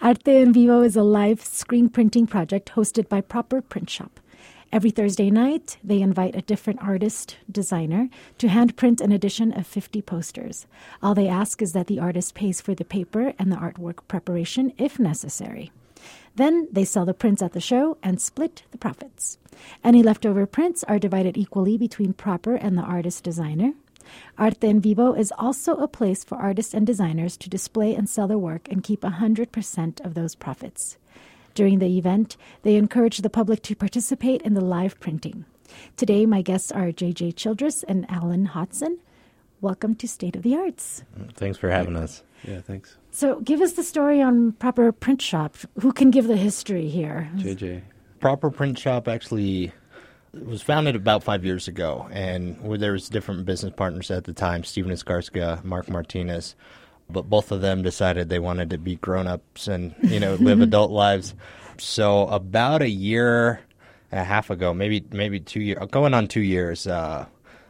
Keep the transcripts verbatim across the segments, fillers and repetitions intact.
Arte en Vivo is a live screen printing project hosted by Proper Print Shop. Every Thursday night, they invite a different artist, designer, to hand print an edition of fifty posters. All they ask is that the artist pays for the paper and the artwork preparation if necessary. Then they sell the prints at the show and split the profits. Any leftover prints are divided equally between Proper and the artist designer. Arte en Vivo is also a place for artists and designers to display and sell their work and keep one hundred percent of those profits. During the event, they encourage the public to participate in the live printing. Today, my guests are J J Childress and Alan Hodson. Welcome to State of the Arts. Thanks for having us. Yeah, thanks. So give us the story on Proper Print Shop. Who can give the history here? J J. Proper Print Shop actually was founded about five years ago, and there was different business partners at the time, Steven Escarska, Mark Martinez, but both of them decided they wanted to be grown-ups and, you know, live adult lives. So about a year and a half ago, maybe maybe two years, going on two years, uh,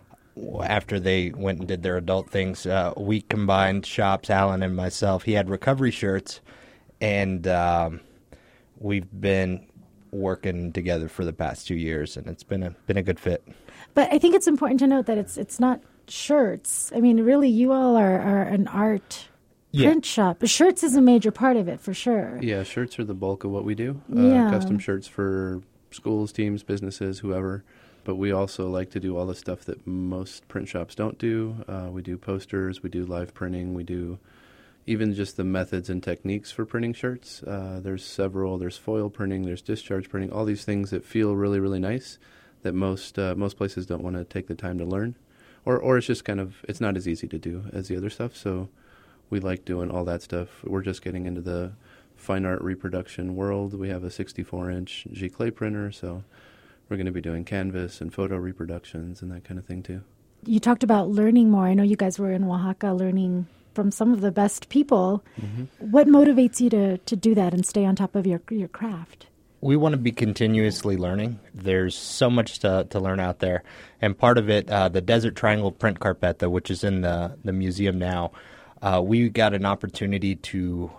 after they went and did their adult things, uh, we combined shops, Alan and myself. He had recovery shirts, and um, we've been working together for the past two years, and it's been a been a good fit. But I think it's important to note that it's it's not shirts. I mean, really, you all are, are an art Yeah. print shop. But shirts is a major part of it, for sure. Yeah, shirts are the bulk of what we do. Yeah. Uh, custom shirts for schools, teams, businesses, whoever. But we also like to do all the stuff that most print shops don't do. Uh, we do posters, we do live printing, we do even just the methods and techniques for printing shirts. Uh, there's several. There's foil printing, there's discharge printing, all these things that feel really, really nice that most uh, most places don't want to take the time to learn. Or, or it's just kind of, it's not as easy to do as the other stuff. So we like doing all that stuff. We're just getting into the fine art reproduction world. We have a sixty-four inch G-Clay printer, so we're going to be doing canvas and photo reproductions and that kind of thing too. You talked about learning more. I know you guys were in Oaxaca learning from some of the best people. Mm-hmm. What motivates you to, to do that and stay on top of your your craft? We want to be continuously learning. There's so much to, to learn out there. And part of it, uh, the Desert Triangle print carpeta, which is in the, the museum now, uh, we got an opportunity to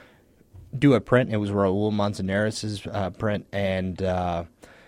do a print. It was Raul Manzanares' uh, print. And uh,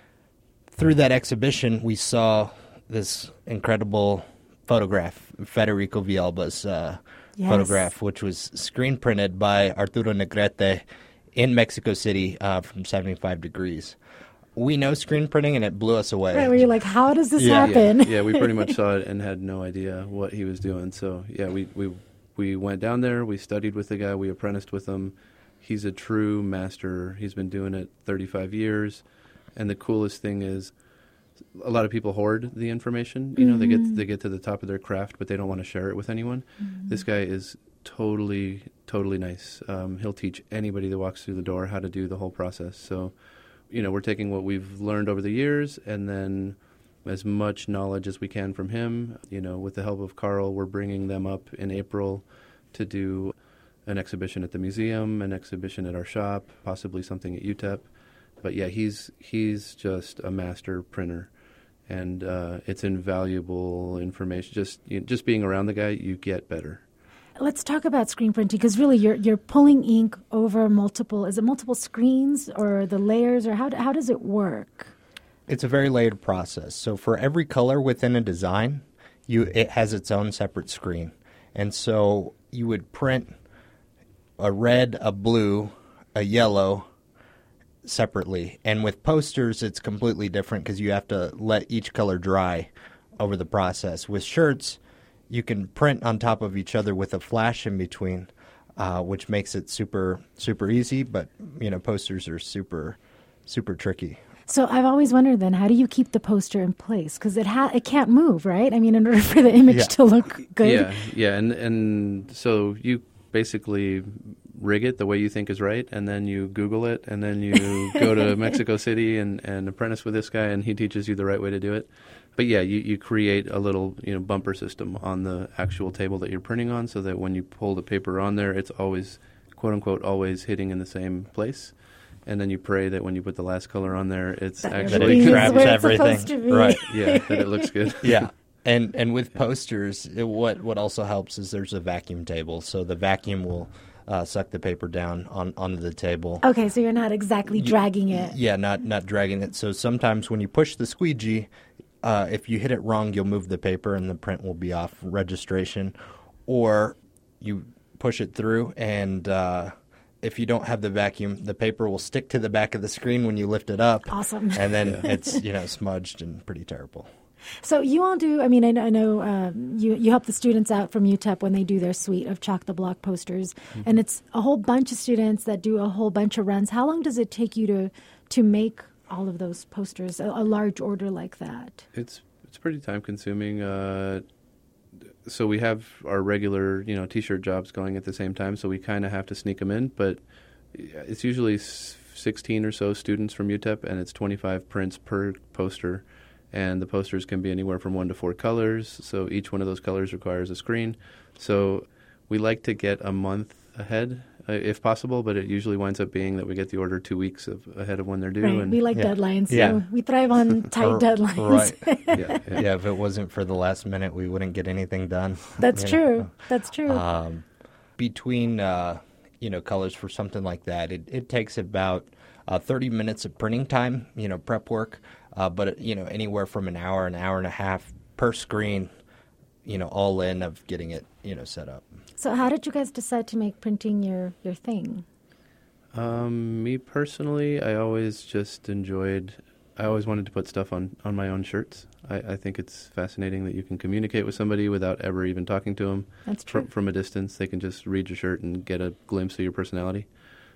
through that exhibition, we saw this incredible photograph, Federico Villalba's uh, yes. photograph, which was screen printed by Arturo Negrete in Mexico City uh, from seventy-five degrees. We know screen printing, and it blew us away. Right, where you're like, how does this yeah. happen? Yeah, yeah, we pretty much saw it and had no idea what he was doing. So, yeah, we, we, we went down there, we studied with the guy, we apprenticed with him. He's a true master. He's been doing it thirty-five years. And the coolest thing is a lot of people hoard the information. You know, mm-hmm. they get they get to the top of their craft, but they don't want to share it with anyone. Mm-hmm. This guy is totally, totally nice. Um, he'll teach anybody that walks through the door how to do the whole process. So, you know, we're taking what we've learned over the years and then as much knowledge as we can from him. You know, with the help of Carl, we're bringing them up in April to do an exhibition at the museum, an exhibition at our shop, possibly something at U T E P. But yeah, he's he's just a master printer, and uh, it's invaluable information. Just you know, just being around the guy, you get better. Let's talk about screen printing, because really you're you're pulling ink over multiple, is it multiple screens or the layers, or how how does it work? It's a very layered process. So for every color within a design, you it has its own separate screen. And so you would print a red, a blue, a yellow separately. And with posters, it's completely different because you have to let each color dry over the process. With shirts, you can print on top of each other with a flash in between, uh, which makes it super, super easy. But, you know, posters are super, super tricky. So I've always wondered then, how do you keep the poster in place? Because it ha- it can't move, right? I mean, in order for the image yeah. to look good. Yeah, yeah. And, and so you basically rig it the way you think is right, and then you Google it, and then you go to Mexico City and, and apprentice with this guy, and he teaches you the right way to do it. But yeah, you, you create a little you know bumper system on the actual table that you're printing on, so that when you pull the paper on there, it's always, quote unquote, always hitting in the same place. And then you pray that when you put the last color on there, it's that actually it grabs everything. To be. Right? Yeah, that it looks good. Yeah. And and with posters, it, what what also helps is there's a vacuum table, so the vacuum will uh, suck the paper down on onto the table. Okay, so you're not exactly dragging it. Yeah, not not dragging it. So sometimes when you push the squeegee, uh, if you hit it wrong, you'll move the paper and the print will be off registration. Or you push it through, and uh, if you don't have the vacuum, the paper will stick to the back of the screen when you lift it up. Awesome. And then it's, you know, smudged and pretty terrible. So you all do, I mean, I know, I know um, you, you help the students out from U T E P when they do their suite of Chalk the Block posters, mm-hmm. and it's a whole bunch of students that do a whole bunch of runs. How long does it take you to to make all of those posters, a, a large order like that? It's it's pretty time consuming. Uh, so we have our regular, you know, T-shirt jobs going at the same time, so we kind of have to sneak them in, but it's usually sixteen or so students from U T E P, and it's twenty-five prints per poster. And the posters can be anywhere from one to four colors, so each one of those colors requires a screen. So we like to get a month ahead, uh, if possible, but it usually winds up being that we get the order two weeks of, ahead of when they're due. Right. And we like yeah. deadlines. Yeah. So we thrive on tight deadlines. Right. yeah, yeah. Yeah, if it wasn't for the last minute, we wouldn't get anything done. That's you true. know. That's true. Um, between, uh, you know, colors for something like that, it, it takes about uh, thirty minutes of printing time, you know, prep work. Uh, but, you know, anywhere from an hour, an hour and a half per screen, you know, all in of getting it, you know, set up. So how did you guys decide to make printing your, your thing? Um, me personally, I always just enjoyed, I always wanted to put stuff on, on my own shirts. I, I think it's fascinating that you can communicate with somebody without ever even talking to them. That's true. From, from a distance, they can just read your shirt and get a glimpse of your personality.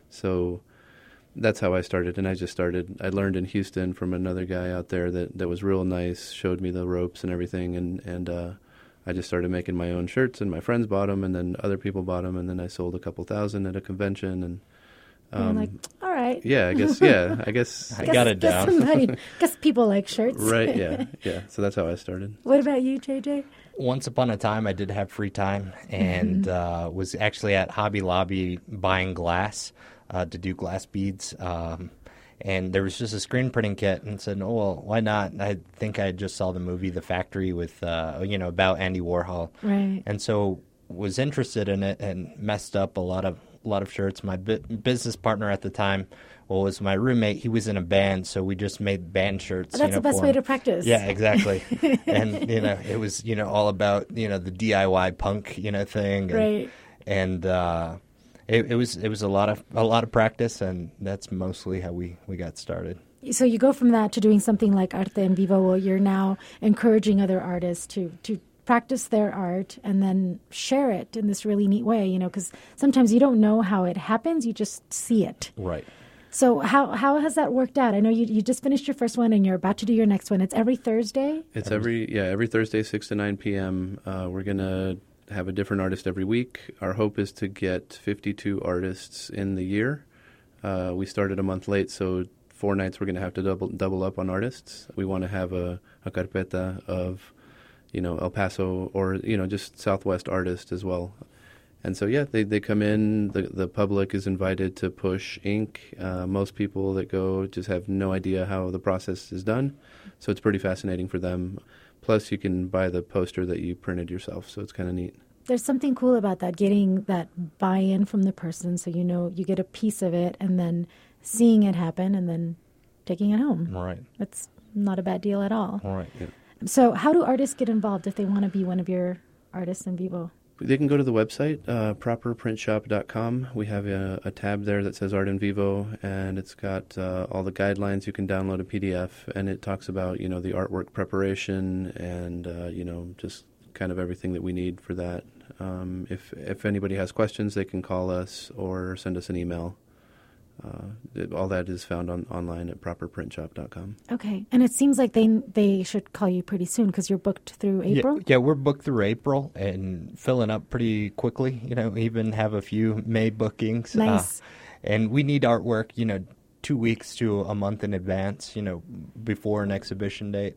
So that's how I started, and I just started. I learned in Houston from another guy out there that, that was real nice, showed me the ropes and everything, and, and uh, I just started making my own shirts, and my friends bought them, and then other people bought them, and then I sold a couple thousand at a convention, and um, You're like, all right. yeah, I guess, yeah, I guess, I Guess- got it guess down. somebody- guess people like shirts. right, yeah, yeah. So that's how I started. What about you, J J? Once upon a time, I did have free time and Mm-hmm. uh, was actually at Hobby Lobby buying glass uh, to do glass beads. Um, and there was just a screen printing kit, and said, "Oh well, why not?" And I think I just saw the movie The Factory with, uh, you know, about Andy Warhol, Right. and so was interested in it and messed up a lot of a lot of shirts. My bu- business partner at the time, well, was my roommate. He was in a band, so we just made band shirts. That's you know, the best for way him. to practice. Yeah, exactly. And you know, it was you know all about you know the D I Y punk you know thing, and, Right. and uh, it, it was it was a lot of a lot of practice, and that's mostly how we, we got started. So you go from that to doing something like Arte en Vivo, where you're now encouraging other artists to, to practice their art and then share it in this really neat way, you know, because sometimes you don't know how it happens, you just see it. Right. So how how has that worked out? I know you, you just finished your first one and you're about to do your next one. It's every Thursday? It's every yeah every Thursday six to nine p.m. Uh, we're gonna have a different artist every week. Our hope is to get fifty-two artists in the year. Uh, we started a month late, so four nights we're gonna have to double double up on artists. We want to have a, a carpeta of you know El Paso or you know just Southwest artists as well. And so, yeah, they, they come in, the the public is invited to push ink. Uh, most people that go just have no idea how the process is done, so it's pretty fascinating for them. Plus, you can buy the poster that you printed yourself, so it's kind of neat. There's something cool about that, getting that buy-in from the person so you know you get a piece of it and then seeing it happen and then taking it home. Right. It's not a bad deal at all. All right. Yeah. So how do artists get involved if they want to be one of your artists in vivo? They can go to the website, uh, proper print shop dot com. We have a, a tab there that says Art in Vivo, and it's got uh, all the guidelines. You can download a P D F, and it talks about, you know, the artwork preparation and, uh, you know, just kind of everything that we need for that. Um, if if anybody has questions, they can call us or send us an email. Uh, it, all that is found on online at proper print shop dot com. Okay. And it seems like they they should call you pretty soon because you're booked through April? Yeah, yeah, we're booked through April and filling up pretty quickly. You know, even have a few May bookings. Nice. Uh, and we need artwork, you know, two weeks to a month in advance, you know, before an exhibition date.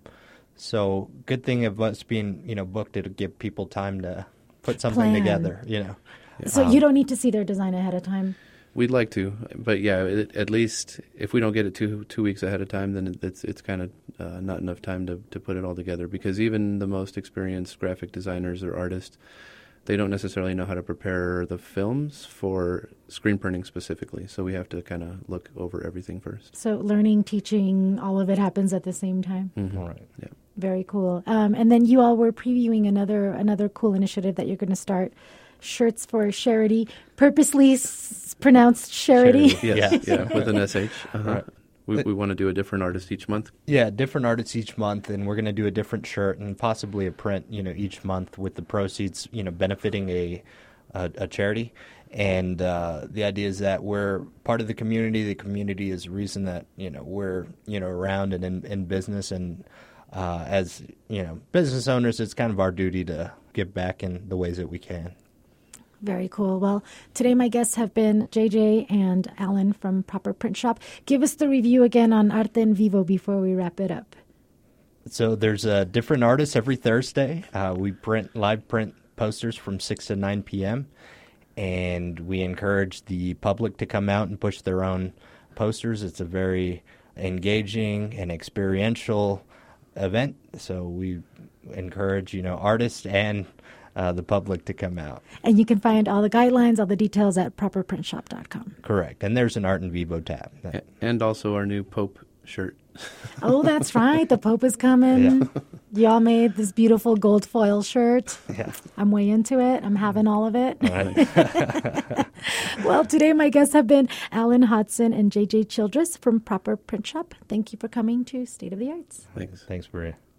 So good thing of us being, you know, booked, it'll give people time to put something Plan. together, you know. So Um, you don't need to see their design ahead of time? We'd like to, but yeah, it, at least if we don't get it two two weeks ahead of time, then it's it's kind of uh, not enough time to, to put it all together. Because even the most experienced graphic designers or artists, they don't necessarily know how to prepare the films for screen printing specifically. So we have to kind of look over everything first. So learning, teaching, all of it happens at the same time. Mm-hmm. All right. Yeah. Very cool. Um, and then you all were previewing another another cool initiative that you're going to start, Shirts for Charity, purposely s- pronounced charity. Charity. Yes, yeah. yeah, with an S H. Uh-huh. Right. We, we want to do a different artist each month. Yeah, different artists each month, and we're going to do a different shirt and possibly a print, you know, each month with the proceeds, you know, benefiting a a, a charity. And uh, the idea is that we're part of the community. The community is the reason that, you know, we're, you know, around and in, in business. And uh, as, you know, business owners, it's kind of our duty to give back in the ways that we can. Very cool. Well, today my guests have been J J and Alan from Proper Print Shop. Give us the review again on Arte en Vivo before we wrap it up. So there's a different artist every Thursday. Uh, we print live print posters from six to nine p.m. and we encourage the public to come out and push their own posters. It's a very engaging and experiential event, so we encourage, you know, artists and uh, the public to come out. And you can find all the guidelines, all the details at proper print shop dot com. Correct. And there's an Arte en Vivo tab. And also our new Pope shirt. Oh, that's right. The Pope is coming. Yeah. Y'all made this beautiful gold foil shirt. Yeah. I'm way into it. I'm having all of it. Right. Well, today my guests have been Alan Hodson and J J Childress from Proper Print Shop. Thank you for coming to State of the Arts. Thanks. Thanks, Maria.